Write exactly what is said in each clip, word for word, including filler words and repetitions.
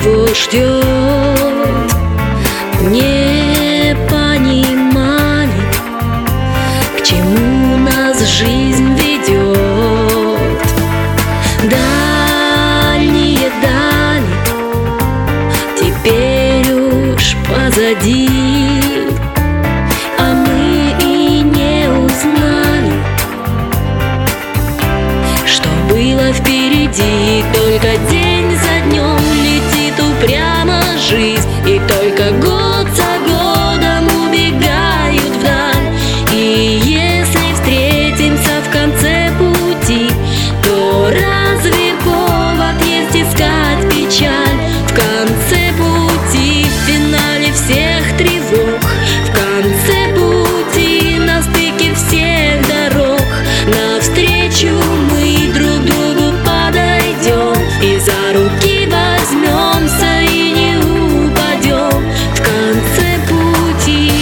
кого ждет, не понимали, к чему нас жизнь ведет. Дальние дали теперь уж позади, а мы и не узнали, что было впереди. Только день за днем летит упрямо жизнь, и только год за годом убегают вдаль. И если встретимся в конце пути, то разве повод есть искать печаль? В конце пути, в финале всех тревог, в конце пути, на стыке всех дорог, навстречу мы друг другу подойдем и за руки возьмемся и не упадем. В конце пути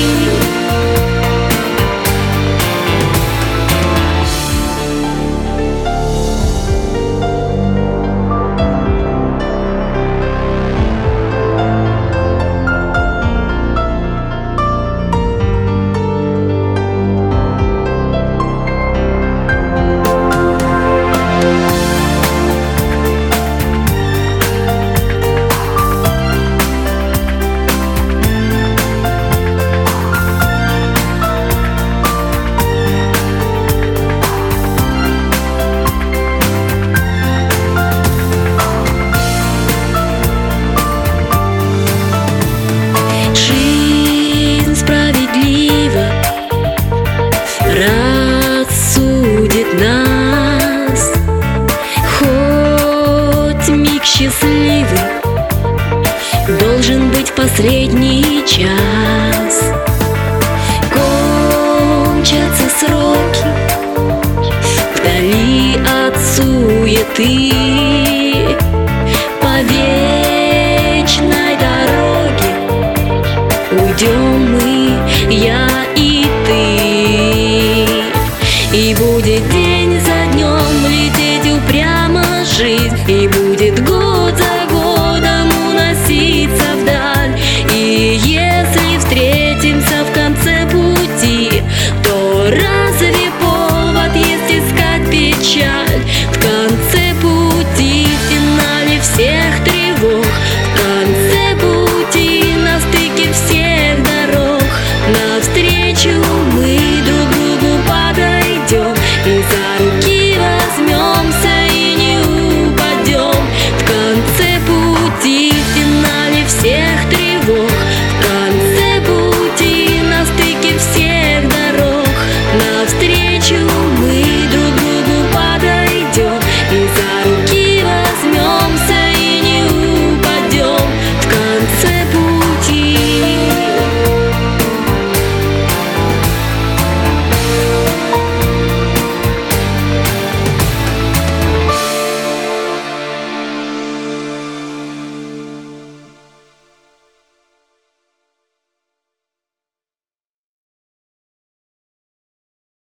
рассудит нас. Хоть миг счастливый должен быть в последний час. Кончатся сроки вдали от суеты, по вечной дороге уйдем мы, я и ты. И будет день за днем лететь упрямо жизнь, и будет